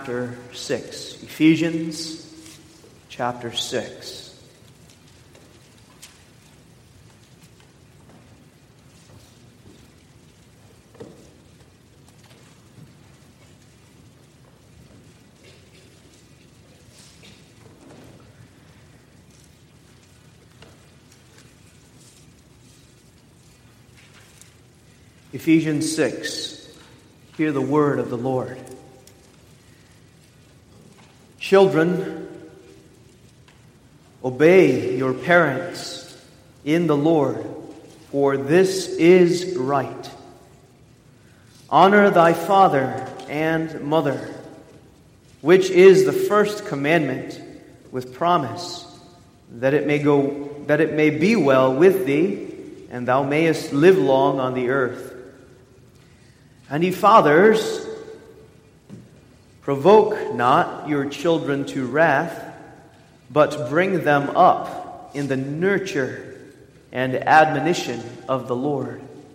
Chapter 6. Ephesians chapter 6. Ephesians 6. Hear the word of the Lord. Children, obey your parents in the Lord, for this is right. Honor thy father and mother, which is the first commandment, with promise, that it may be well with thee, and thou mayest live long on the earth. And ye fathers, provoke not your children to wrath, but bring them up in the nurture and admonition of the Lord.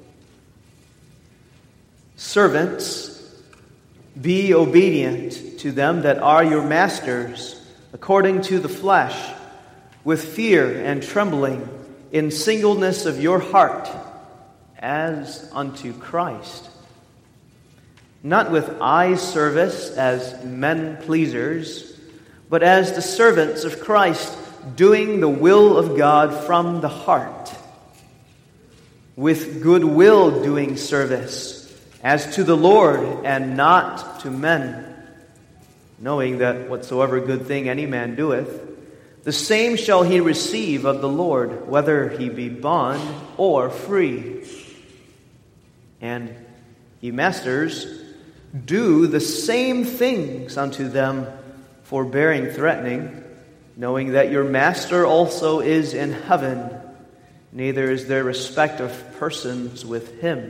Servants, be obedient to them that are your masters, according to the flesh, with fear and trembling, in singleness of your heart, as unto Christ. Not with eye service as men pleasers, but as the servants of Christ, doing the will of God from the heart, with good will doing service, as to the Lord and not to men, knowing that whatsoever good thing any man doeth, the same shall he receive of the Lord, whether he be bond or free. And ye masters, do the same things unto them, forbearing threatening, knowing that your master also is in heaven, neither is there respect of persons with him.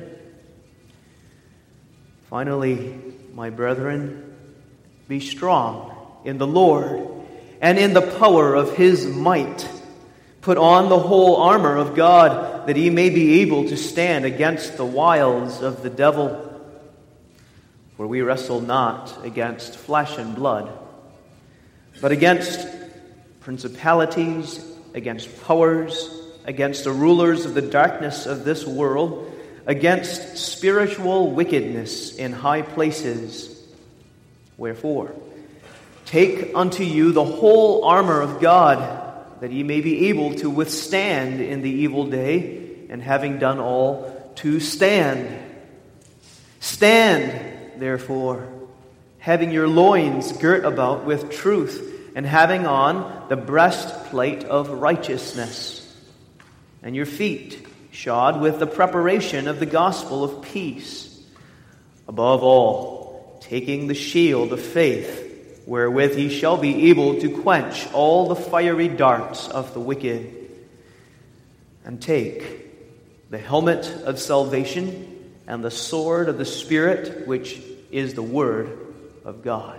Finally, my brethren, be strong in the Lord and in the power of his might. Put on the whole armor of God, that ye may be able to stand against the wiles of the devil. For we wrestle not against flesh and blood, but against principalities, against powers, against the rulers of the darkness of this world, against spiritual wickedness in high places. Wherefore, take unto you the whole armor of God, that ye may be able to withstand in the evil day, and having done all, to stand. Stand, therefore, having your loins girt about with truth, and having on the breastplate of righteousness, and your feet shod with the preparation of the gospel of peace. Above all, taking the shield of faith, wherewith ye shall be able to quench all the fiery darts of the wicked. And take the helmet of salvation, and the sword of the Spirit, which is the Word of God.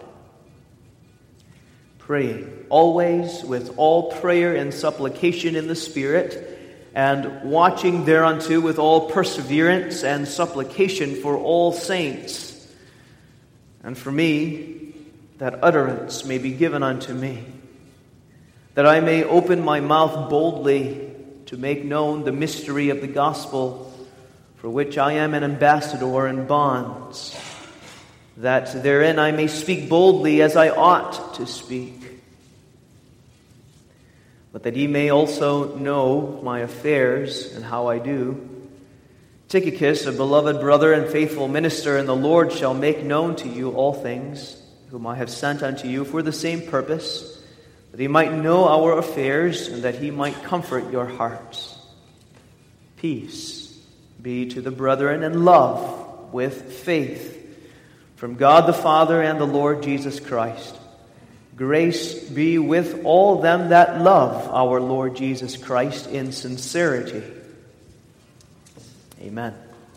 Praying always with all prayer and supplication in the Spirit, and watching thereunto with all perseverance and supplication for all saints, and for me, that utterance may be given unto me, that I may open my mouth boldly to make known the mystery of the gospel, for which I am an ambassador in bonds, that therein I may speak boldly as I ought to speak. But that ye may also know my affairs and how I do, Tychicus, a beloved brother and faithful minister in the Lord, shall make known to you all things, whom I have sent unto you for the same purpose, that he might know our affairs, and that he might comfort your hearts. Peace be to the brethren, and love with faith, from God the Father and the Lord Jesus Christ. Grace be with all them that love our Lord Jesus Christ in sincerity. Amen.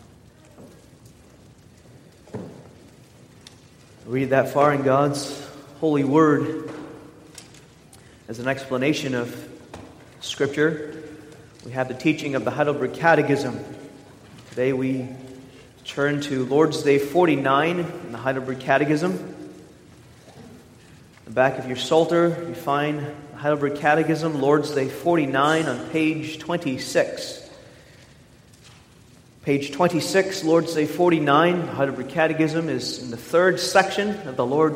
Read that far in God's holy word. As an explanation of Scripture, we have the teaching of the Heidelberg Catechism. Today we turn to Lord's Day 49 in the Heidelberg Catechism. the back of your Psalter, you find the Heidelberg Catechism, Lord's Day 49 on page 26. Page 26, Lord's Day 49, the Heidelberg Catechism is in the third section of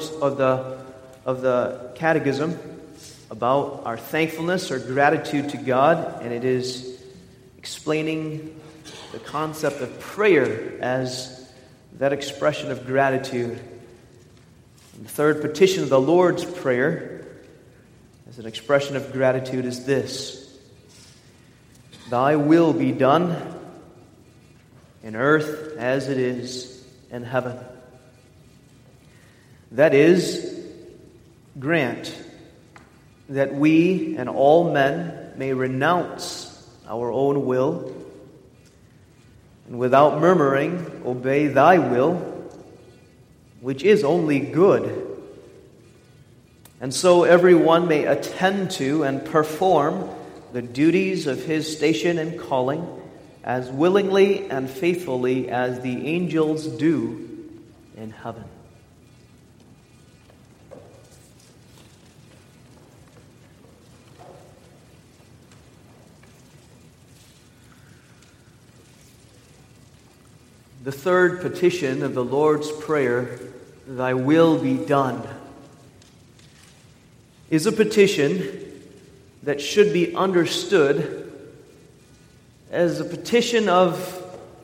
the Catechism about our thankfulness or gratitude to God, and it is explaining the concept of prayer as that expression of gratitude. And the third petition of the Lord's Prayer as an expression of gratitude is this: Thy will be done in earth as it is in heaven. That is, grant that we and all men may renounce our own will and without murmuring obey thy will, which is only good. And so everyone may attend to and perform the duties of his station and calling as willingly and faithfully as the angels do in heaven. The third petition of the Lord's Prayer, Thy will be done, is a petition that should be understood as a petition of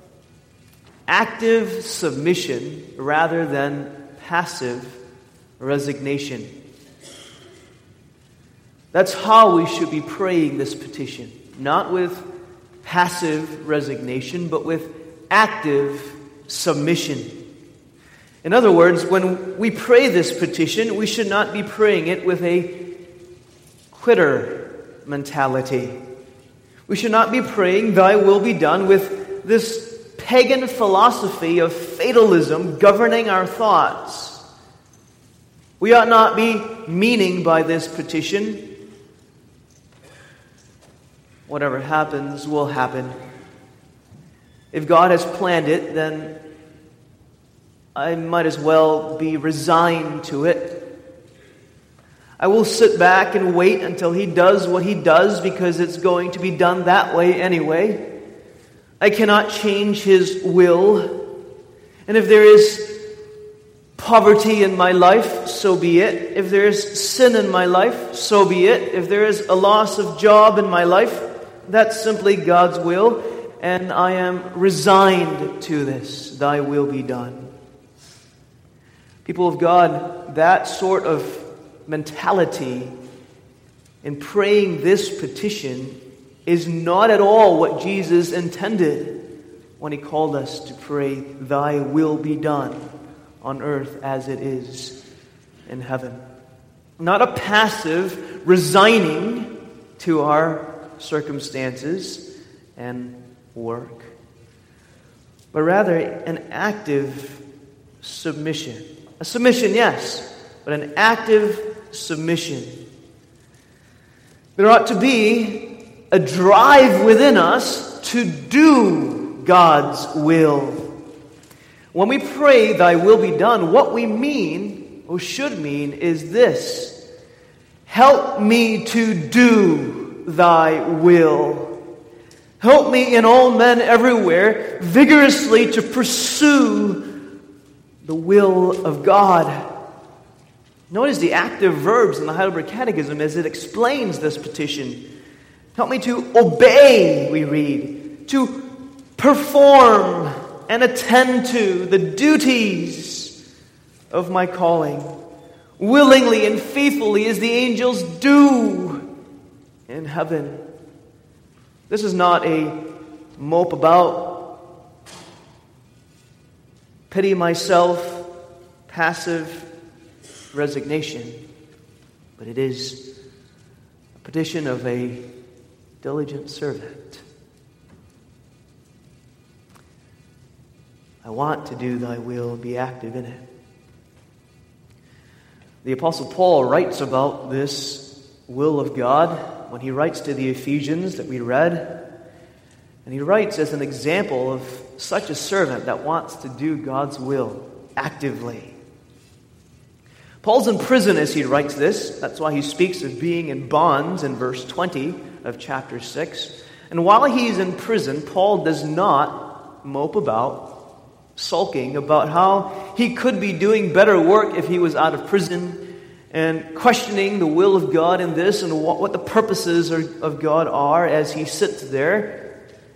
active submission rather than passive resignation. That's how we should be praying this petition, not with passive resignation, but with active submission. In other words, when we pray this petition, we should not be praying it with a quitter mentality. We should not be praying, Thy will be done, with this pagan philosophy of fatalism governing our thoughts. We ought not be meaning by this petition, whatever happens will happen. If God has planned it, then I might as well be resigned to it. I will sit back and wait until He does what He does because it's going to be done that way anyway. I cannot change His will. And if there is poverty in my life, so be it. If there is sin in my life, so be it. If there is a loss of job in my life, that's simply God's will. And I am resigned to this. Thy will be done. People of God, that sort of mentality in praying this petition is not at all what Jesus intended when He called us to pray, Thy will be done on earth as it is in heaven. Not a passive resigning to our circumstances and work, but rather an active submission. A submission, yes, but an active submission. There ought to be a drive within us to do God's will. When we pray, Thy will be done, what we mean, or should mean, is this: help me to do Thy will. Help me in all men everywhere vigorously to pursue the will of God. Notice the active verbs in the Heidelberg Catechism as it explains this petition. Help me to obey, we read, to perform and attend to the duties of my calling, willingly and faithfully as the angels do in heaven. This is not a mope about, pity myself, passive resignation, but it is a petition of a diligent servant. I want to do Thy will, be active in it. The Apostle Paul writes about this will of God when he writes to the Ephesians that we read, and he writes as an example of such a servant that wants to do God's will actively. Paul's in prison as he writes this. That's why he speaks of being in bonds in verse 20 of chapter 6. And while he's in prison, Paul does not mope about, sulking about how he could be doing better work if he was out of prison, and questioning the will of God in this and what the purposes of God are as he sits there.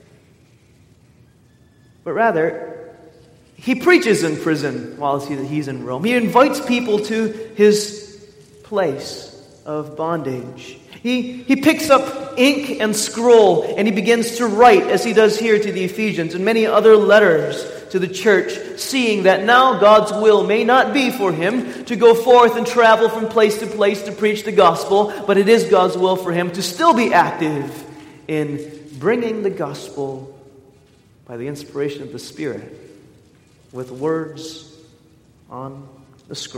But rather, he preaches in prison while he's in Rome. He invites people to his place of bondage. He picks up ink and scroll and he begins to write, as he does here to the Ephesians and many other letters to the church, seeing that now God's will may not be for him to go forth and travel from place to place to preach the gospel, but it is God's will for him to still be active in bringing the gospel by the inspiration of the Spirit with words on the scroll.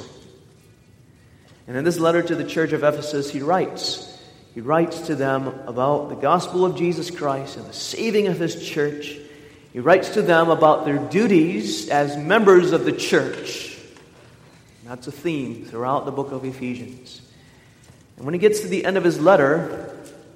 And in this letter to the church of Ephesus, he writes to them about the gospel of Jesus Christ and the saving of his church. He writes to them about their duties as members of the church. And that's a theme throughout the book of Ephesians. And when he gets to the end of his letter,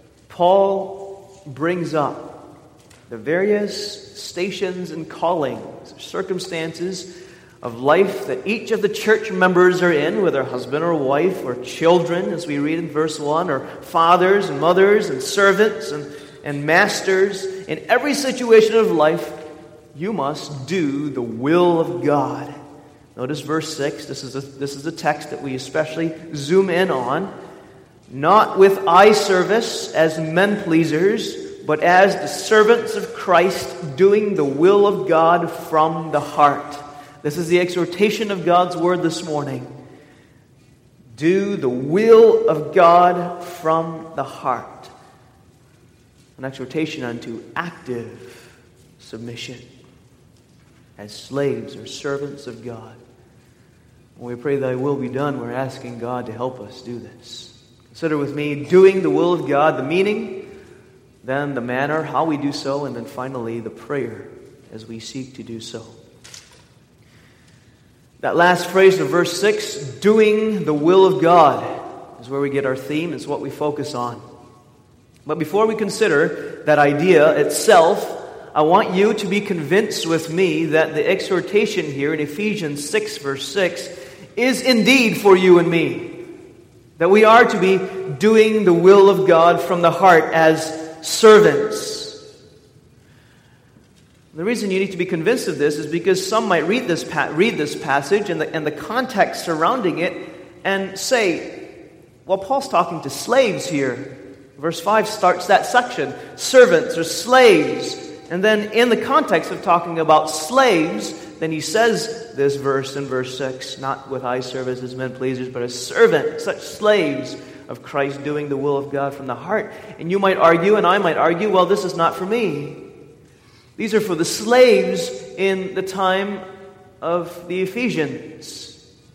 Paul brings up the various stations and callings, circumstances of life that each of the church members are in, whether husband or wife or children, as we read in verse 1, or fathers and mothers and servants and masters. In every situation of life, you must do the will of God. Notice verse 6. This is a text that we especially zoom in on. Not with eye service as men pleasers, but as the servants of Christ, doing the will of God from the heart. This is the exhortation of God's word this morning. Do the will of God from the heart. An exhortation unto active submission as slaves or servants of God. When we pray thy will be done, we're asking God to help us do this. Consider with me doing the will of God, the meaning, then the manner, how we do so, and then finally the prayer as we seek to do so. That last phrase of verse 6, doing the will of God, is where we get our theme, is what we focus on. But before we consider that idea itself, I want you to be convinced with me that the exhortation here in Ephesians 6 verse 6 is indeed for you and me. That we are to be doing the will of God from the heart as servants. The reason you need to be convinced of this is because some might read this passage and the context surrounding it and say, well, Paul's talking to slaves here. Verse 5 starts that section, servants or slaves. And then in the context of talking about slaves, then he says this verse in verse 6, not with eye service as men pleasers, but as servants, such slaves of Christ doing the will of God from the heart. And you might argue, and I might argue, well, this is not for me. These are for the slaves in the time of the Ephesians.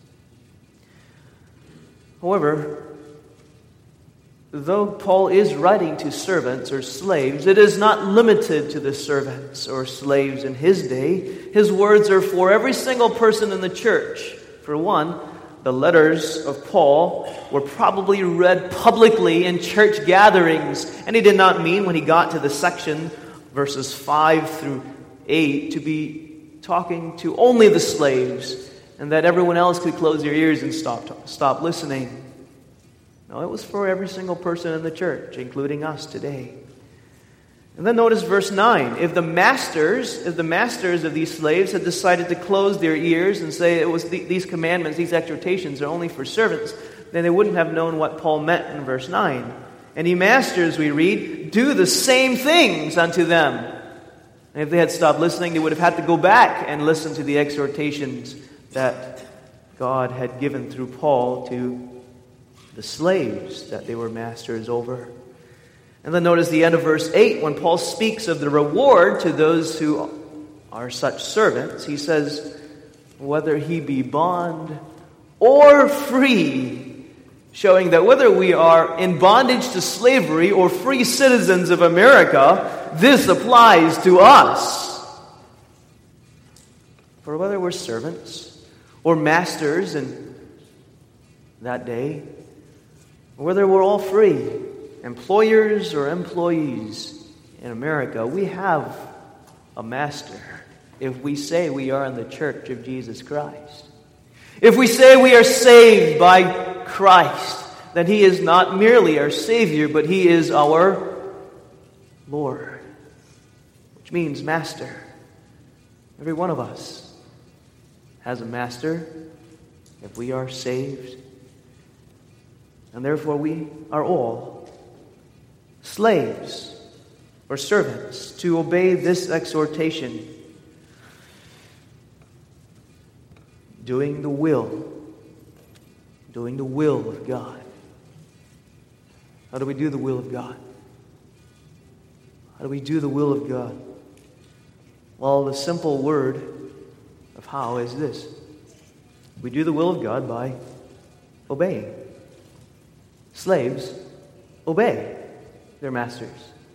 However, though Paul is writing to servants or slaves, it is not limited to the servants or slaves in his day. His words are for every single person in the church. For one, the letters of Paul were probably read publicly in church gatherings, and he did not mean when he got to the section, verses 5 through 8, to be talking to only the slaves, and that everyone else could close their ears and stop listening. No, it was for every single person in the church, including us today. And then notice verse 9. If the masters of these slaves had decided to close their ears and say it was these commandments, these exhortations are only for servants, then they wouldn't have known what Paul meant in verse 9. And ye masters, we read, do the same things unto them. And if they had stopped listening, they would have had to go back and listen to the exhortations that God had given through Paul to the slaves that they were masters over. And then notice the end of verse 8, when Paul speaks of the reward to those who are such servants, he says, whether he be bond or free, showing that whether we are in bondage to slavery or free citizens of America, this applies to us. For whether we're servants or masters, and that day, whether we're all free, employers or employees in America, we have a master if we say we are in the church of Jesus Christ. If we say we are saved by Christ, then He is not merely our Savior, but He is our Lord, which means master. Every one of us has a master if we are saved. And therefore we are all slaves or servants to obey this exhortation. Doing the will of God. How do we do the will of God? How do we do the will of God? Well, the simple word of how is this. We do the will of God by obeying. Slaves obey their masters.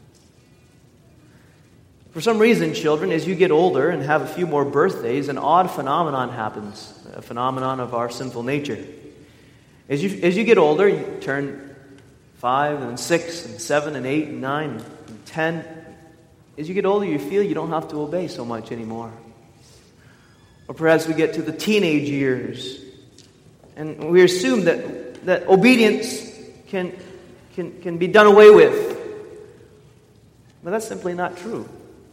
For some reason, children, as you get older and have a few more birthdays, an odd phenomenon happens, a phenomenon of our sinful nature. As you get older, you turn 5 and 6 and 7 and 8 and 9 and 10. As you get older, you feel you don't have to obey so much anymore. Or perhaps we get to the teenage years, and we assume that obedience can be done away with. But that's simply not true.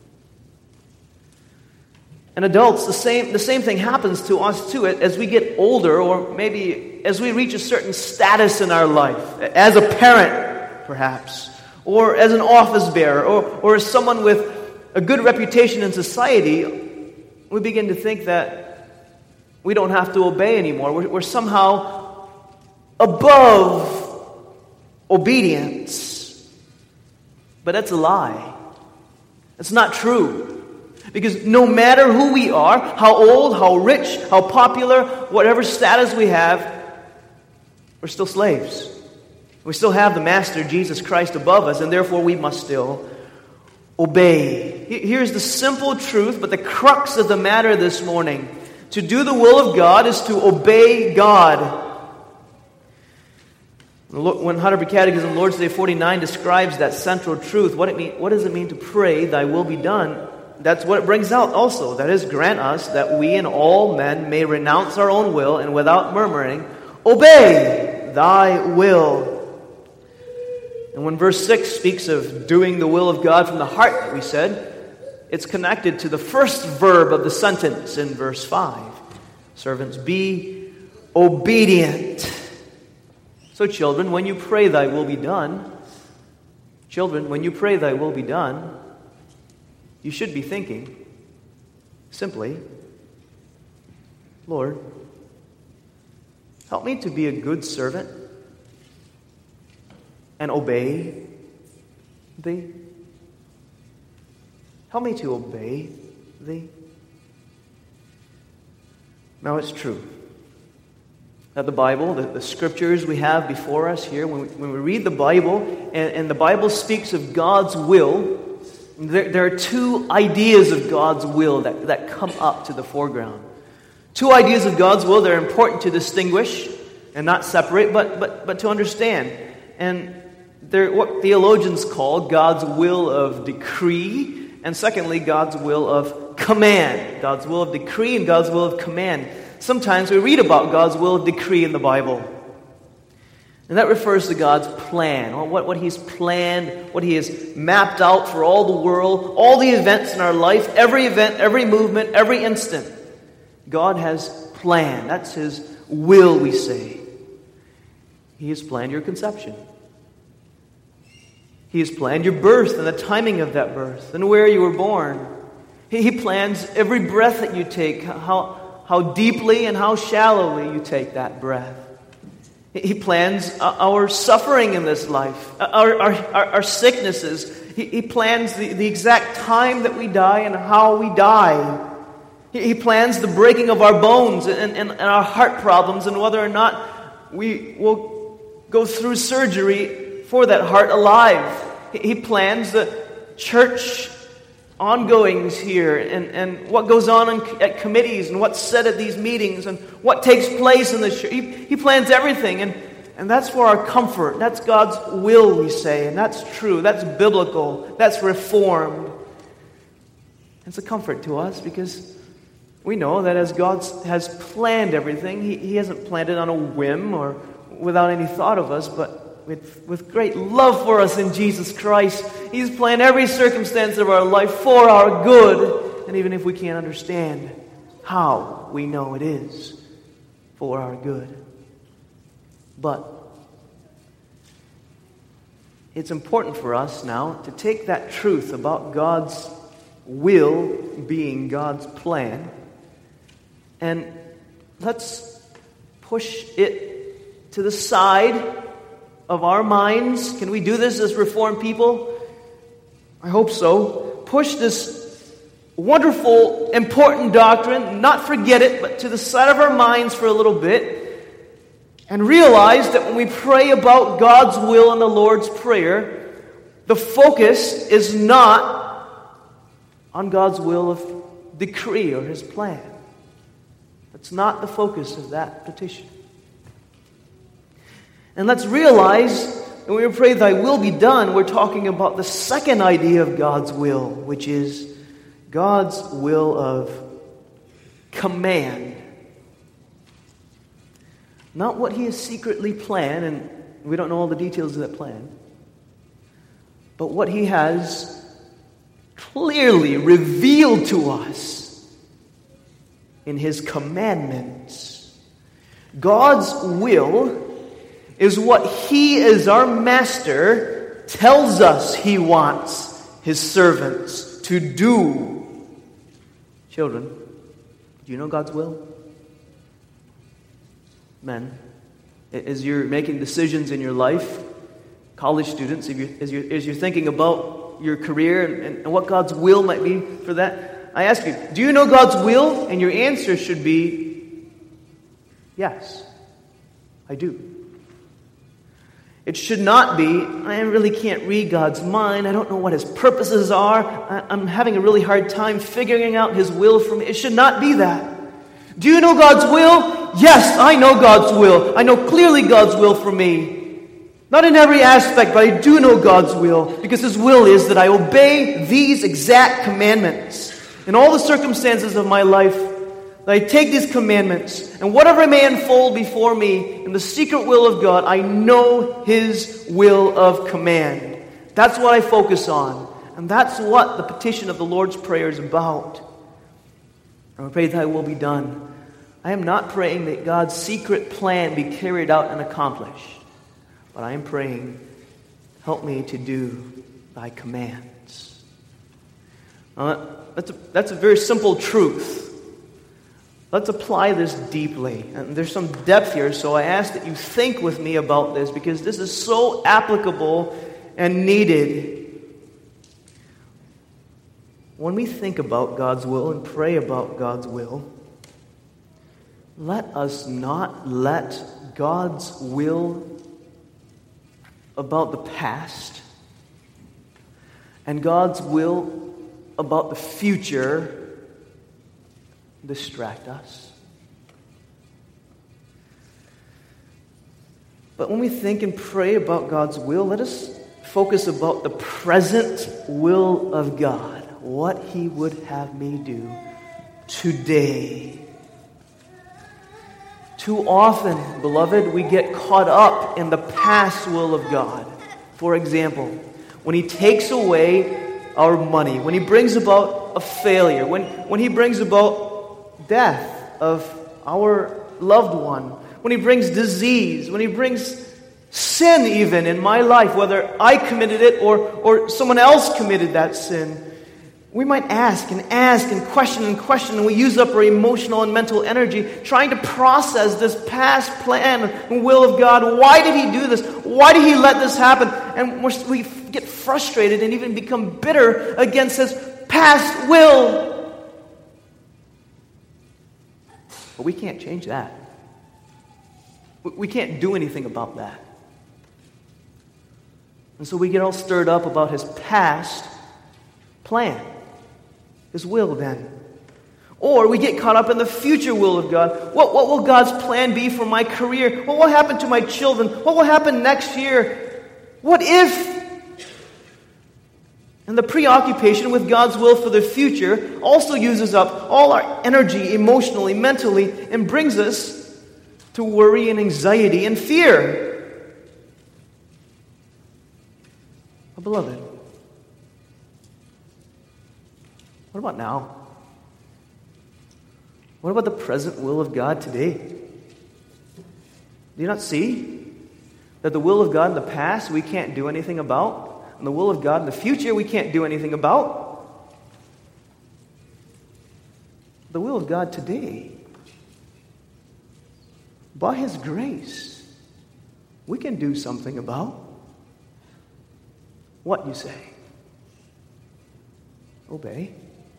And adults, the same thing happens to us too. As we get older, or maybe as we reach a certain status in our life, as a parent, perhaps, or as an office bearer, or as someone with a good reputation in society, we begin to think that we don't have to obey anymore. We're somehow above obedience. But that's a lie. It's not true. Because no matter who we are, how old, how rich, how popular, whatever status we have, we're still slaves. We still have the Master, Jesus Christ, above us, and therefore we must still obey. Here's the simple truth, but the crux of the matter this morning. To do the will of God is to obey God. When Heidelberg Catechism, Lord's Day 49, describes that central truth, what does it mean to pray, thy will be done? That's what it brings out also. That is, grant us that we and all men may renounce our own will and without murmuring, obey thy will. And when verse 6 speaks of doing the will of God from the heart, we said, it's connected to the first verb of the sentence in verse 5. Servants, be obedient. So children, when you pray thy will be done, you should be thinking simply, Lord, help me to be a good servant and obey thee. Help me to obey thee. Now it's true that the Bible, the scriptures we have before us here, when we read the Bible and the Bible speaks of God's will, there are two ideas of God's will that come up to the foreground. Two ideas of God's will that are important to distinguish and not separate, but to understand. And they're what theologians call God's will of decree, and secondly, God's will of command. God's will of decree and God's will of command. Sometimes we read about God's will of decree in the Bible. And that refers to God's plan, or what He's planned, what He has mapped out for all the world, all the events in our life, every event, every movement, every instant. God has planned. That's His will, we say. He has planned your conception. He has planned your birth and the timing of that birth and where you were born. He plans every breath that you take, how deeply and how shallowly you take that breath. He plans our suffering in this life, our sicknesses. He plans the exact time that we die and how we die. He plans the breaking of our bones and our heart problems and whether or not we will go through surgery for that heart alive. He plans the church ongoings here and what goes on at committees and what's said at these meetings and what takes place in the church. He plans everything, and that's for our comfort. That's God's will, we say, and that's true. That's biblical. That's reformed. It's a comfort to us because we know that as God has planned everything, He hasn't planned it on a whim or without any thought of us, but with great love for us in Jesus Christ. He's planned every circumstance of our life for our good. And even if we can't understand how, we know it is for our good. But it's important for us now to take that truth about God's will being God's plan, and let's push it to the side of our minds. Can we do this as Reformed people? I hope so. Push this wonderful, important doctrine, not forget it, but to the side of our minds for a little bit, and realize that when we pray about God's will in the Lord's Prayer, the focus is not on God's will of decree or His plan. That's not the focus of that petition. And let's realize that when we pray, Thy will be done, we're talking about the second idea of God's will, which is God's will of command. Not what He has secretly planned, and we don't know all the details of that plan, but what He has clearly revealed to us in His commandments. God's will is what He, as our master, tells us He wants His servants to do. Children, do you know God's will? Men, as you're making decisions in your life, college students, as you're thinking about your career and what God's will might be for that, I ask you, do you know God's will? And your answer should be, yes, I do. It should not be, I really can't read God's mind. I don't know what His purposes are. I'm having a really hard time figuring out His will for me. It should not be that. Do you know God's will? Yes, I know God's will. I know clearly God's will for me. Not in every aspect, but I do know God's will, because His will is that I obey these exact commandments. In all the circumstances of my life, that I take these commandments, and whatever may unfold before me in the secret will of God, I know His will of command. That's what I focus on. And that's what the petition of the Lord's Prayer is about. I pray Thy will be done. I am not praying that God's secret plan be carried out and accomplished. But I am praying, help me to do Thy commands. That's a very simple truth. Let's apply this deeply. And there's some depth here, so I ask that you think with me about this, because this is so applicable and needed. When we think about God's will and pray about God's will, let us not let God's will about the past and God's will about the future distract us. But when we think and pray about God's will, let us focus about the present will of God, what He would have me do today. Too often, beloved, we get caught up in the past will of God. For example, when He takes away our money, when He brings about a failure, when He brings about death of our loved one, when He brings disease, when He brings sin even in my life, whether I committed it or someone else committed that sin, we might ask and question, and we use up our emotional and mental energy trying to process this past plan and will of God. Why did He do this? Why did He let this happen? And we get frustrated and even become bitter against His past will. But we can't change that. We can't do anything about that. And so we get all stirred up about His past plan. His will then. Or we get caught up in the future will of God. What will God's plan be for my career? What will happen to my children? What will happen next year? What if? And the preoccupation with God's will for the future also uses up all our energy emotionally, mentally, and brings us to worry and anxiety and fear. Oh, beloved, what about now? What about the present will of God today? Do you not see that the will of God in the past we can't do anything about, and the will of God in the future we can't do anything about? The will of God today, by His grace, we can do something about. What, you say? Obey.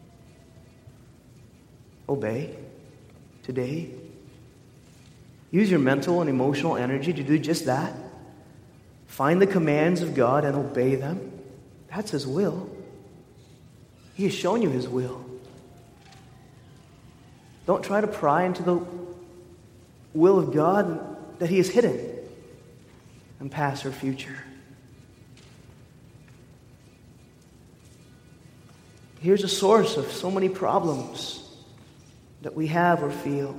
Obey. Today. Use your mental and emotional energy to do just that. Find the commands of God and obey them. That's His will. He has shown you His will. Don't try to pry into the will of God that He has hidden in past or future. Here's a source of so many problems that we have or feel.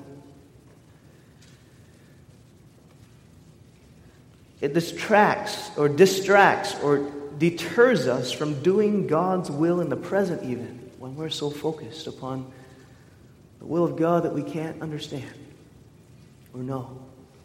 It distracts or deters us from doing God's will in the present, even when we're so focused upon the will of God that we can't understand or know.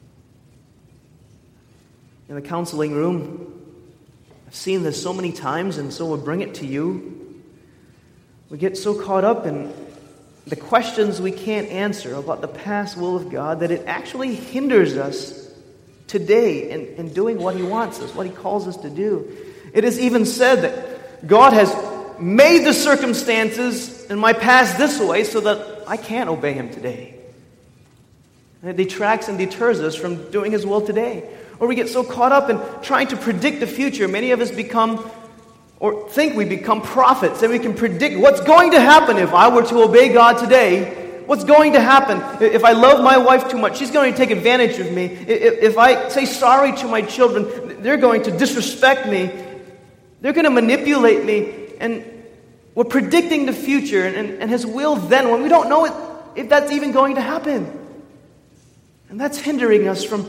In the counseling room, I've seen this so many times, and so we'll bring it to you. We get so caught up in the questions we can't answer about the past will of God that it actually hinders us today in doing what He wants us, what He calls us to do. It is even said that God has made the circumstances in my past this way so that I can't obey Him today. And it detracts and deters us from doing His will today. Or we get so caught up in trying to predict the future. Many of us become or think we become prophets, and we can predict what's going to happen if I were to obey God today. What's going to happen? If I love my wife too much, she's going to take advantage of me. If I say sorry to my children, they're going to disrespect me. They're going to manipulate me. And we're predicting the future and His will then when we don't know if that's even going to happen. And that's hindering us from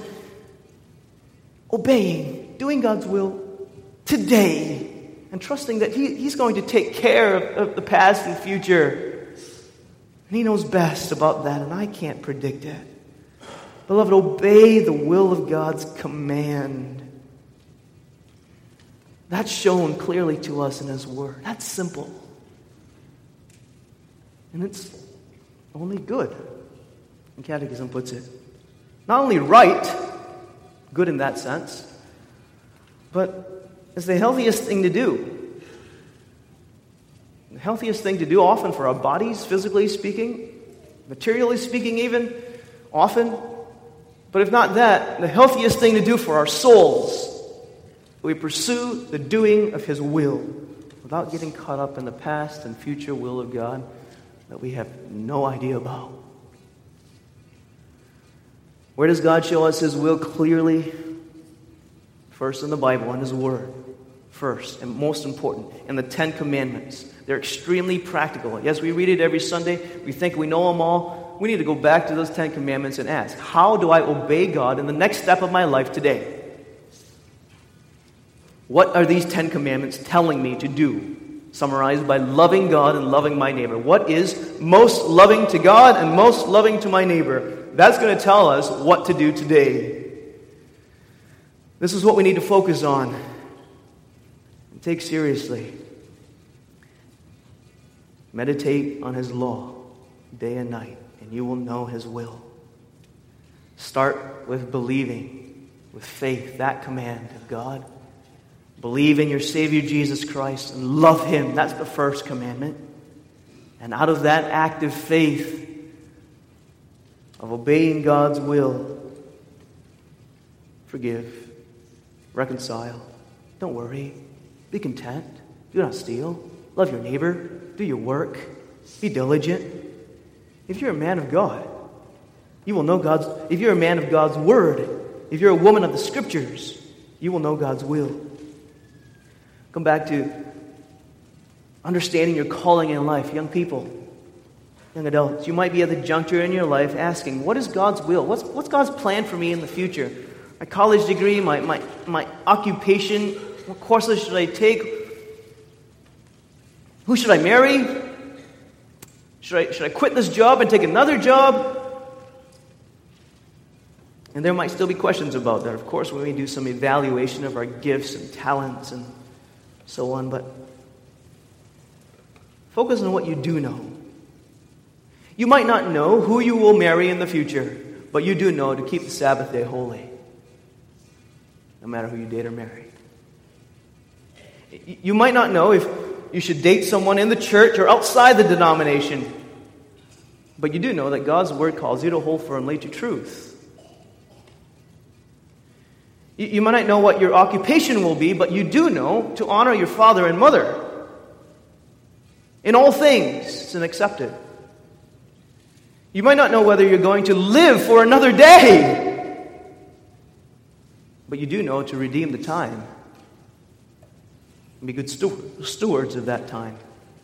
obeying, doing God's will today. And trusting that He's going to take care of the past and future. And He knows best about that, and I can't predict it. Beloved, obey the will of God's command. That's shown clearly to us in His Word. That's simple. And it's only good, and Catechism puts it. Not only right, good in that sense, but it's the healthiest thing to do. The healthiest thing to do often for our bodies, physically speaking, materially speaking even, often. But if not that, the healthiest thing to do for our souls. We pursue the doing of His will without getting caught up in the past and future will of God that we have no idea about. Where does God show us His will clearly? First in the Bible, in His Word. First, and most important, in the Ten Commandments. They're extremely practical. Yes, we read it every Sunday. We think we know them all. We need to go back to those Ten Commandments and ask, how do I obey God in the next step of my life today? What are these Ten Commandments telling me to do? Summarized by loving God and loving my neighbor. What is most loving to God and most loving to my neighbor? That's going to tell us what to do today. This is what we need to focus on and take seriously. Meditate on His law day and night, and you will know His will. Start with believing, with faith, that command of God. Believe in your Savior Jesus Christ and love Him. That's the first commandment. And out of that act of faith, of obeying God's will, forgive, reconcile, don't worry, be content, do not steal, love your neighbor, do your work, Be diligent. If you're a man of God, you will know God's... If you're a man of God's Word, if you're a woman of the Scriptures, you will know God's will. Come back to understanding your calling in life. Young people, young adults, you might be at the juncture in your life asking, what is God's will? What's God's plan for me in the future? My college degree, my occupation, what courses should I take? Who should I marry? Should I quit this job and take another job? And there might still be questions about that. Of course, when we do some evaluation of our gifts and talents and so on, but focus on what you do know. You might not know who you will marry in the future, but you do know to keep the Sabbath day holy, no matter who you date or marry. You might not know if you should date someone in the church or outside the denomination, but you do know that God's Word calls you to hold firmly to truth. You might not know what your occupation will be, but you do know to honor your father and mother. In all things, it's an accepted. You might not know whether you're going to live for another day, but you do know to redeem the time and be good stewards of that time.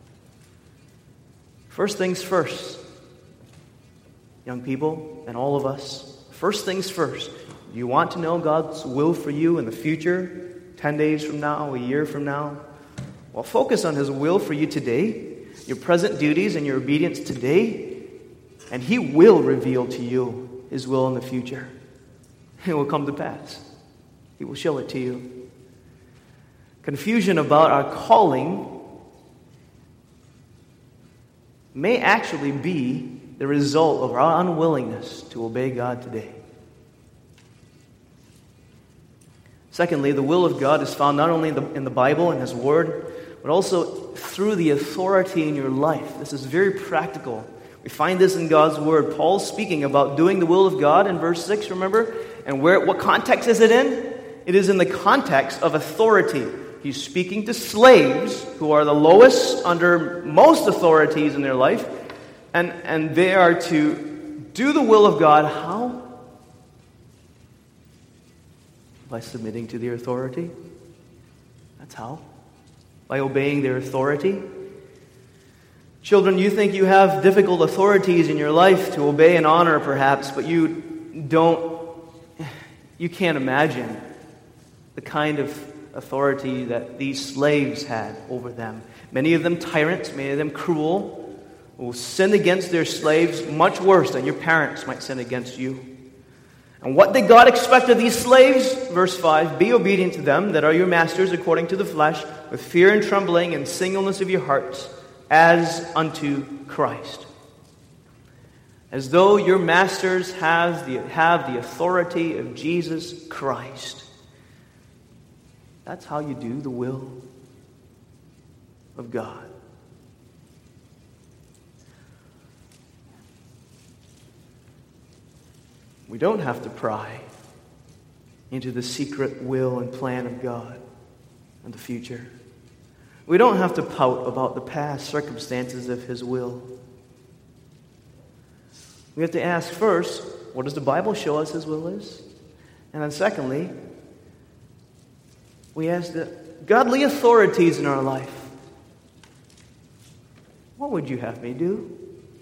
First things first, young people and all of us. First things first. You want to know God's will for you in the future, 10 days from now, a year from now? Well, focus on His will for you today, your present duties and your obedience today, and He will reveal to you His will in the future. It will come to pass. He will show it to you. Confusion about our calling may actually be the result of our unwillingness to obey God today. Secondly, the will of God is found not only in the Bible and His Word, but also through the authority in your life. This is very practical. We find this in God's Word. Paul's speaking about doing the will of God in verse 6, remember? And what context is it in? It is in the context of authority. He's speaking to slaves who are the lowest under most authorities in their life, and they are to do the will of God. How? By submitting to their authority. That's how. By obeying their authority. Children, you think you have difficult authorities in your life to obey and honor, perhaps, but you can't imagine the kind of authority that these slaves had over them. Many of them tyrants, many of them cruel, who sin against their slaves much worse than your parents might sin against you. And what did God expect of these slaves? Verse 5, be obedient to them that are your masters according to the flesh, with fear and trembling and singleness of your hearts, as unto Christ. As though your masters have the authority of Jesus Christ. That's how you do the will of God. We don't have to pry into the secret will and plan of God and the future. We don't have to pout about the past circumstances of His will. We have to ask first, what does the Bible show us His will is? And then secondly, we ask the godly authorities in our life, what would you have me do?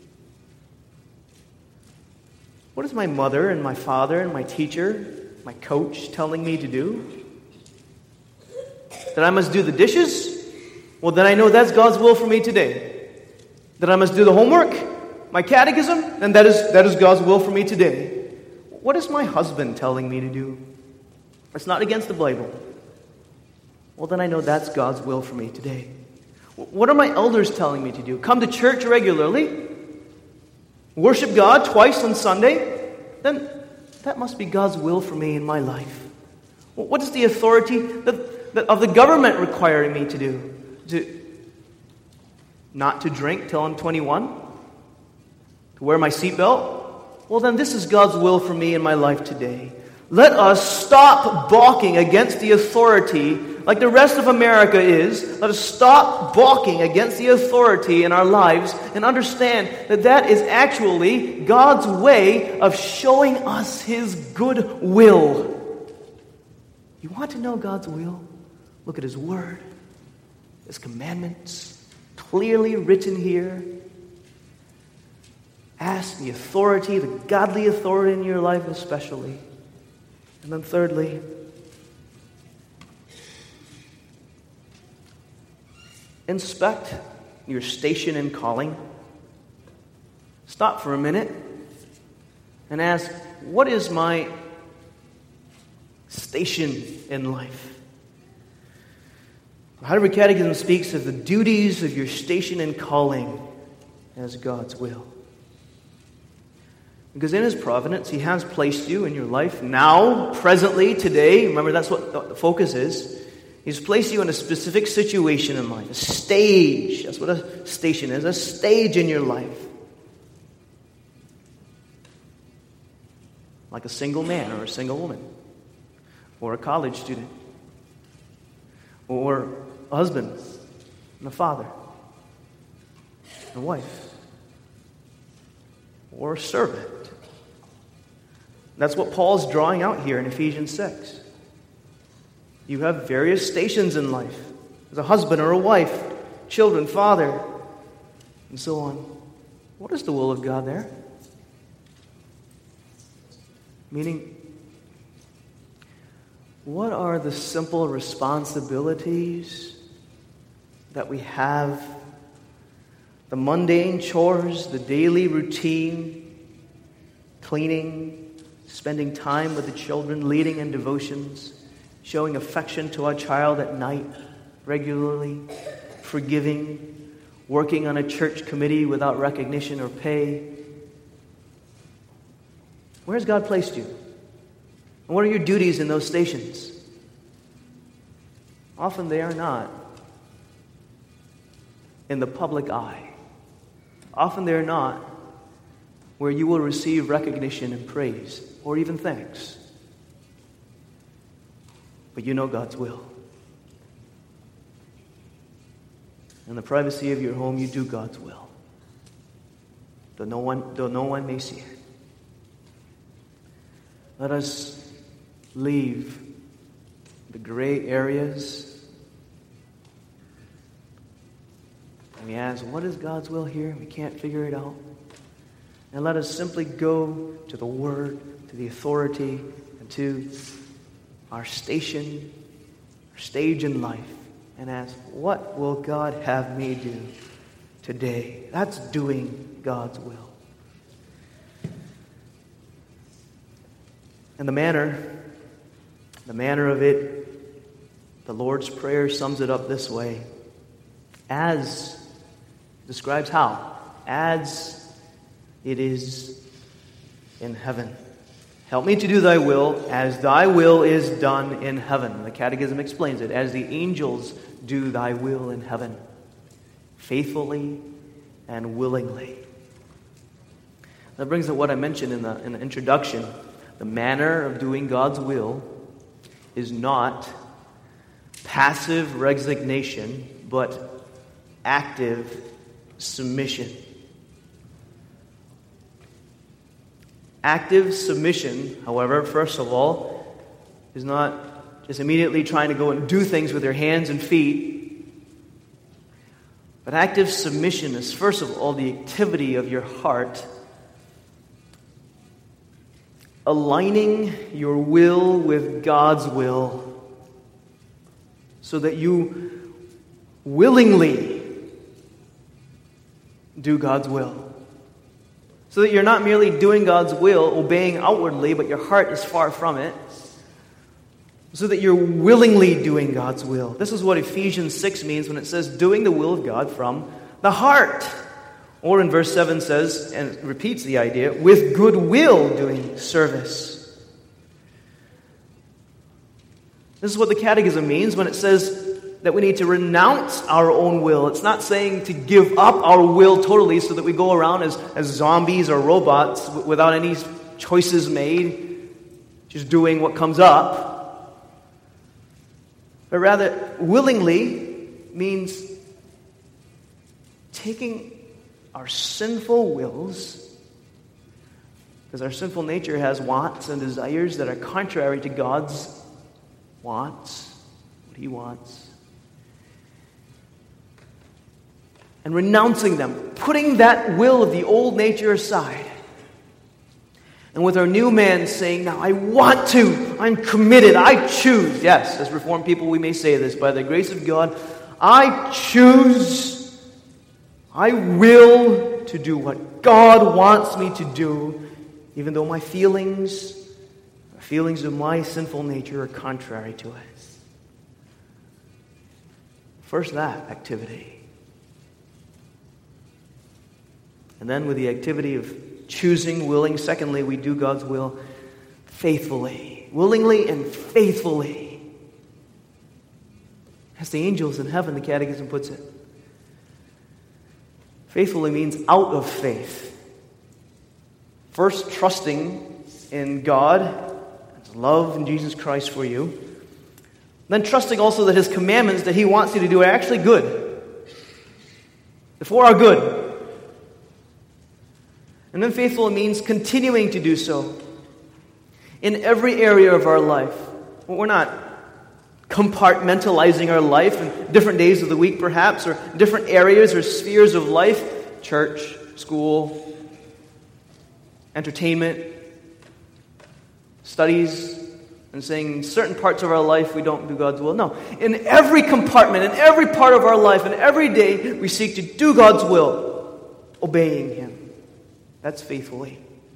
What is my mother and my father and my teacher, my coach telling me to do? That I must do the dishes? Well, then I know that's God's will for me today. That I must do the homework, my catechism? Then that is God's will for me today. What is my husband telling me to do? It's not against the Bible. Well, then I know that's God's will for me today. What are my elders telling me to do? Come to church regularly? Worship God twice on Sunday? Then that must be God's will for me in my life. What is the authority of the government requiring me to do? Not to drink till I'm 21? To wear my seatbelt? Well, then this is God's will for me in my life today. Let us stop balking against the authority like the rest of America is. Let us stop balking against the authority in our lives and understand that that is actually God's way of showing us His good will. You want to know God's will? Look at His Word, His commandments, clearly written here. Ask the authority, the godly authority in your life especially. And then thirdly, inspect your station and calling. Stop for a minute and ask, what is my station in life? The Heidelberg Catechism speaks of the duties of your station and calling as God's will. Because in His providence, He has placed you in your life now, presently, today. Remember, that's what the focus is. He's placed you in a specific situation in life, a stage. That's what a station is, a stage in your life. Like a single man or a single woman, or a college student, or a husband and a father, and a wife, or a servant. That's what Paul's drawing out here in Ephesians 6. You have various stations in life. As a husband or a wife, children, father, and so on. What is the will of God there? Meaning, what are the simple responsibilities that we have? The mundane chores, the daily routine, cleaning, spending time with the children, leading in devotions, showing affection to our child at night regularly, forgiving, working on a church committee without recognition or pay. Where has God placed you? And what are your duties in those stations? Often they are not in the public eye. Often they are not where you will receive recognition and praise, or even thanks. But you know God's will. In the privacy of your home, you do God's will, though no one may see it. Let us leave the gray areas. And we ask, what is God's will here? We can't figure it out. And let us simply go to the Word, to the authority, and to our station, our stage in life, and ask, what will God have me do today? That's doing God's will. And the manner of it, the Lord's Prayer sums it up this way. As, describes how, as it is in heaven. Help me to do thy will as thy will is done in heaven. The Catechism explains it. As the angels do thy will in heaven, faithfully and willingly. That brings to what I mentioned in the introduction. The manner of doing God's will is not passive resignation, but active submission. Active submission, however, first of all, is not just immediately trying to go and do things with your hands and feet. But active submission is, first of all, the activity of your heart, aligning your will with God's will, so that you willingly do God's will. So that you're not merely doing God's will, obeying outwardly, but your heart is far from it. So that you're willingly doing God's will. This is what Ephesians 6 means when it says doing the will of God from the heart. Or in verse 7 says, and it repeats the idea, with good will doing service. This is what the Catechism means when it says that we need to renounce our own will. It's not saying to give up our will totally so that we go around as zombies or robots without any choices made, just doing what comes up. But rather, willingly means taking our sinful wills, because our sinful nature has wants and desires that are contrary to God's wants, what He wants, and renouncing them, putting that will of the old nature aside. And with our new man saying, now I want to, I'm committed, I choose. Yes, as Reformed people we may say this, by the grace of God, I choose, I will to do what God wants me to do, even though my feelings of my sinful nature are contrary to it. First that activity. And then with the activity of choosing, willing, secondly, we do God's will faithfully. Willingly and faithfully. As the angels in heaven, the Catechism puts it. Faithfully means out of faith. First, trusting in God, His love in Jesus Christ for you. Then trusting also that His commandments that He wants you to do are actually good. They're for our good. And then faithful means continuing to do so in every area of our life. We're not compartmentalizing our life in different days of the week perhaps, or different areas or spheres of life, church, school, entertainment, studies, and saying in certain parts of our life we don't do God's will. No, in every compartment, in every part of our life, and every day we seek to do God's will, obeying Him. That's faithfully.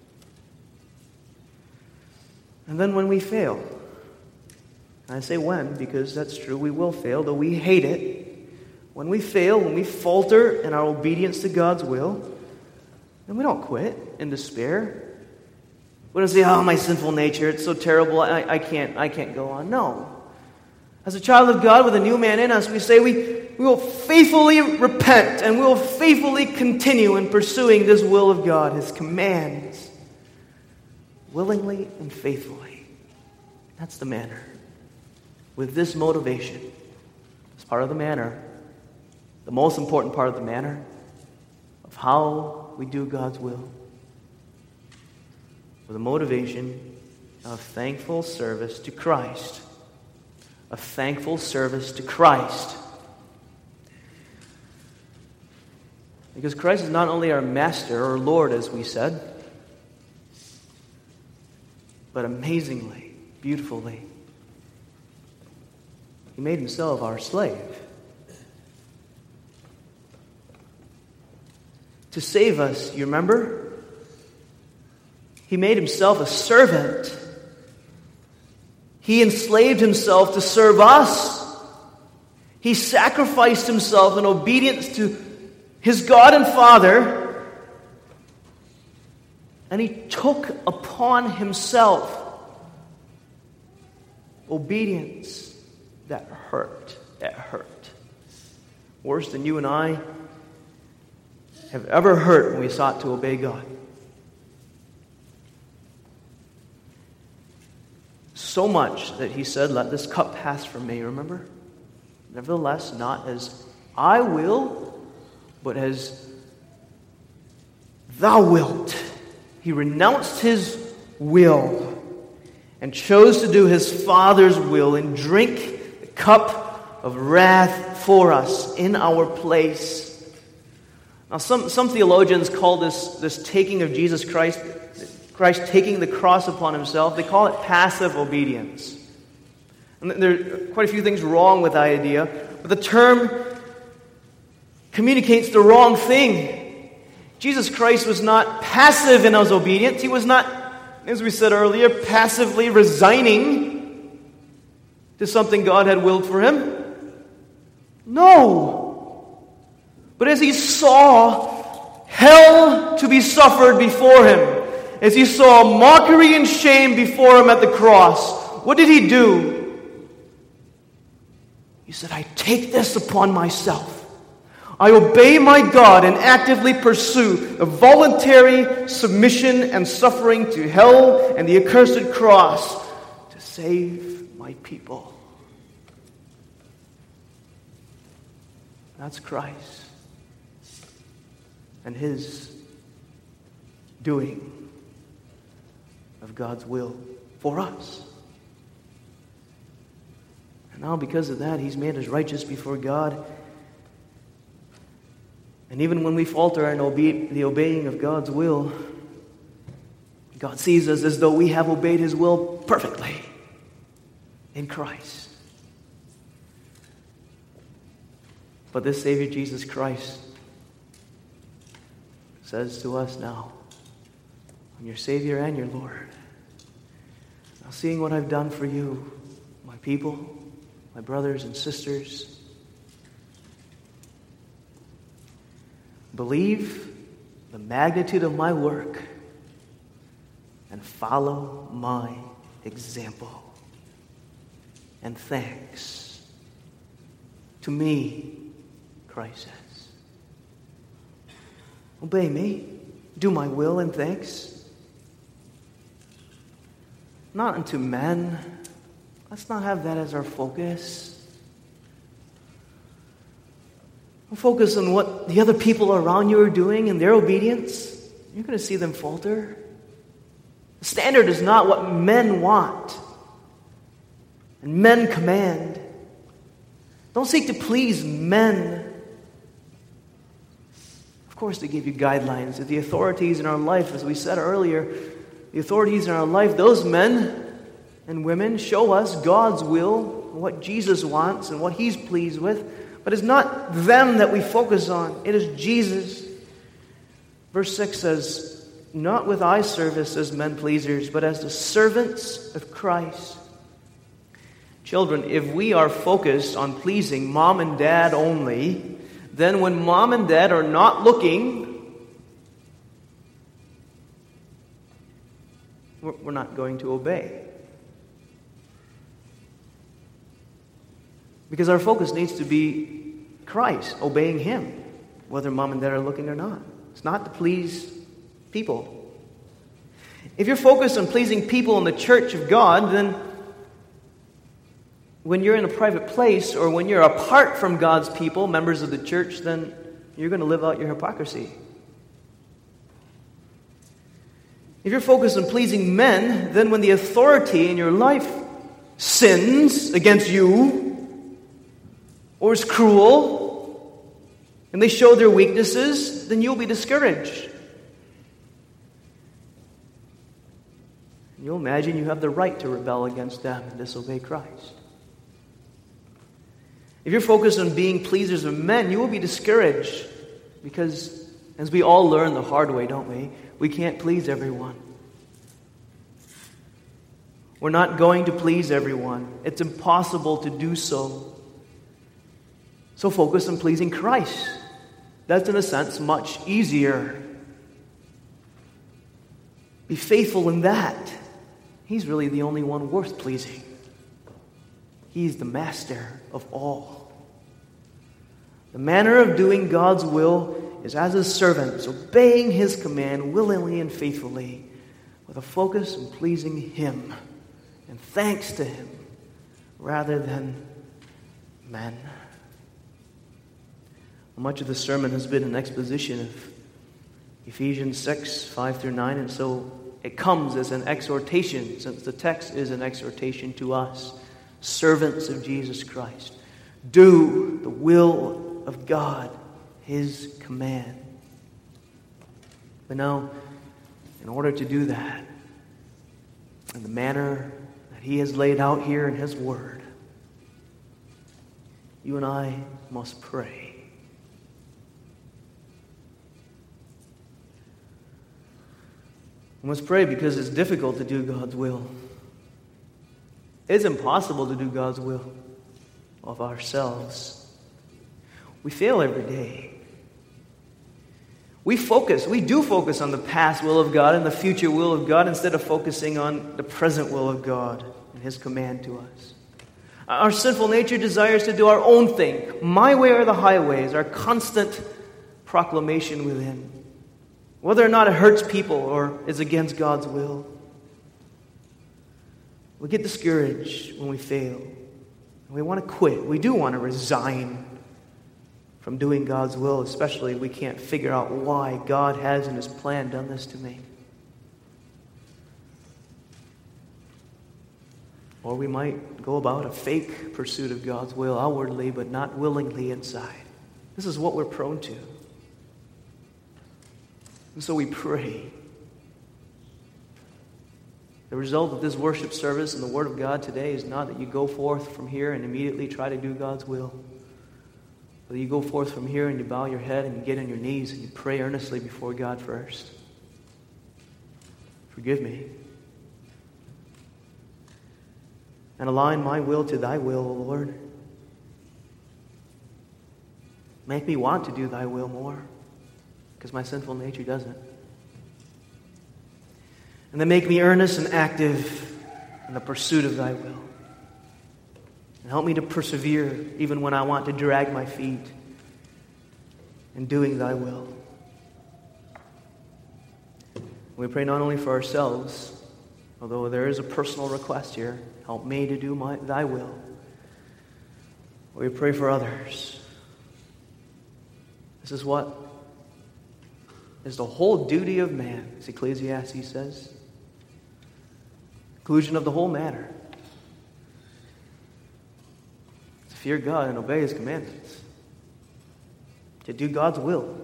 And then when we fail, and I say when because that's true, we will fail, though we hate it. When we fail, when we falter in our obedience to God's will, then we don't quit in despair. We don't say, oh, my sinful nature, it's so terrible, I can't go on. No. As a child of God with a new man in us, we say we will faithfully repent and we will faithfully continue in pursuing this will of God, His commands, willingly and faithfully. That's the manner. With this motivation, it's part of the manner, the most important part of the manner of how we do God's will. With a motivation of thankful service to Christ. A thankful service to Christ. Because Christ is not only our Master or Lord, as we said, but amazingly, beautifully, He made Himself our slave. To save us, you remember? He made Himself a servant. He enslaved Himself to serve us. He sacrificed Himself in obedience to His God and Father. And He took upon Himself obedience that hurt. That hurt. Worse than you and I have ever hurt when we sought to obey God. So much that He said, let this cup pass from me, remember? Nevertheless, not as I will, but as Thou wilt. He renounced His will and chose to do His Father's will and drink the cup of wrath for us in our place. Now, some theologians call this taking of Jesus Christ taking the cross upon Himself, they call it passive obedience. And there are quite a few things wrong with that idea, but the term communicates the wrong thing. Jesus Christ was not passive in His obedience. He was not, as we said earlier, passively resigning to something God had willed for Him. No. But as He saw hell to be suffered before Him, as He saw mockery and shame before Him at the cross, what did He do? He said, I take this upon myself. I obey my God and actively pursue the voluntary submission and suffering to hell and the accursed cross to save my people. That's Christ and His doing of God's will for us. And now because of that, He's made us righteous before God. And even when we falter in the obeying of God's will, God sees us as though we have obeyed His will perfectly in Christ. But this Savior, Jesus Christ, says to us now, I'm your Savior and your Lord. Now, seeing what I've done for you, my people, my brothers and sisters, believe the magnitude of my work and follow my example. And thanks to me, Christ says. Obey me. Do my will and thanks. Not unto men. Let's not have that as our focus. Don't focus on what the other people around you are doing and their obedience. You're going to see them falter. The standard is not what men want and men command. Don't seek to please men. Of course, they give you guidelines. The authorities in our life, as we said earlier, the authorities in our life, those men and women show us God's will, and what Jesus wants, and what He's pleased with. But it's not them that we focus on. It is Jesus. Verse 6 says, not with eye service as men pleasers, but as the servants of Christ. Children, if we are focused on pleasing mom and dad only, then when mom and dad are not looking, we're not going to obey. Because our focus needs to be Christ, obeying Him, whether mom and dad are looking or not. It's not to please people. If you're focused on pleasing people in the church of God, then when you're in a private place or when you're apart from God's people, members of the church, then you're going to live out your hypocrisy. If you're focused on pleasing men, then when the authority in your life sins against you or is cruel and they show their weaknesses, then you'll be discouraged. You'll imagine you have the right to rebel against them and disobey Christ. If you're focused on being pleasers of men, you will be discouraged because, as we all learn the hard way, don't we? We can't please everyone. We're not going to please everyone. It's impossible to do so. So focus on pleasing Christ. That's, in a sense, much easier. Be faithful in that. He's really the only one worth pleasing. He's the master of all. The manner of doing God's will is as His servants, obeying His command willingly and faithfully, with a focus on pleasing Him and thanks to Him, rather than men. Much of the sermon has been an exposition of Ephesians 6, 5 through 9, and so it comes as an exhortation, since the text is an exhortation to us, servants of Jesus Christ. Do the will of God, His command. But now, in order to do that, in the manner that He has laid out here in His Word, you and I must pray. We must pray because it's difficult to do God's will. It's impossible to do God's will of ourselves. We fail every day. We do focus on the past will of God and the future will of God instead of focusing on the present will of God and His command to us. Our sinful nature desires to do our own thing. My way or the highway is our constant proclamation within. Whether or not it hurts people or is against God's will. We get discouraged when we fail. We want to quit. We do want to resign from doing God's will, especially if we can't figure out why God has in His plan done this to me. Or we might go about a fake pursuit of God's will outwardly, but not willingly inside. This is what we're prone to. And so we pray. The result of this worship service and the Word of God today is not that you go forth from here and immediately try to do God's will. But you go forth from here and you bow your head and you get on your knees and you pray earnestly before God first. Forgive me. And align my will to thy will, O Lord. Make me want to do thy will more, because my sinful nature doesn't. And then make me earnest and active in the pursuit of thy will. And help me to persevere even when I want to drag my feet in doing thy will. We pray not only for ourselves, although there is a personal request here, help me to do thy will. We pray for others. This is what is the whole duty of man, as Ecclesiastes says. Conclusion of the whole matter. To fear God and obey His commandments. To do God's will.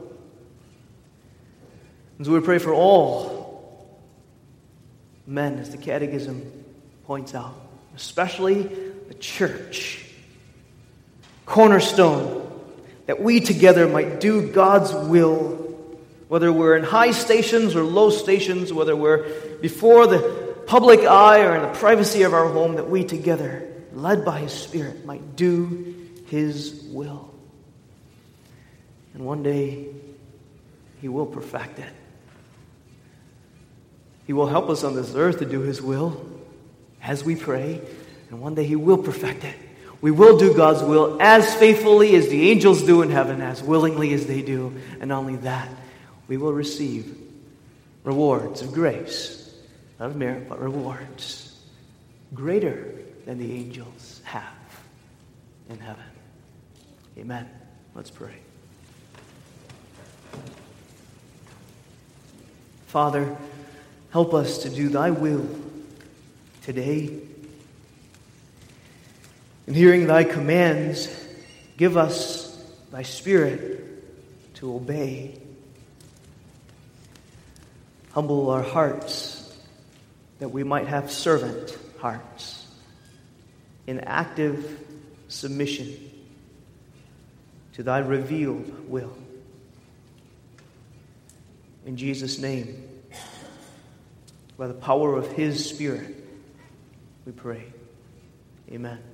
And so we pray for all men, as the Catechism points out, especially the church, cornerstone, that we together might do God's will, whether we're in high stations or low stations, whether we're before the public eye or in the privacy of our home, that we together, led by His Spirit, might do His will. And one day, He will perfect it. He will help us on this earth to do His will as we pray, and one day He will perfect it. We will do God's will as faithfully as the angels do in heaven, as willingly as they do. And not only that, we will receive rewards of grace, not of merit, but rewards greater than the angels have in heaven. Amen. Let's pray. Father, help us to do thy will today. In hearing thy commands, give us thy Spirit to obey. Humble our hearts that we might have servant hearts in active submission to thy revealed will. In Jesus' name, by the power of His Spirit, we pray. Amen.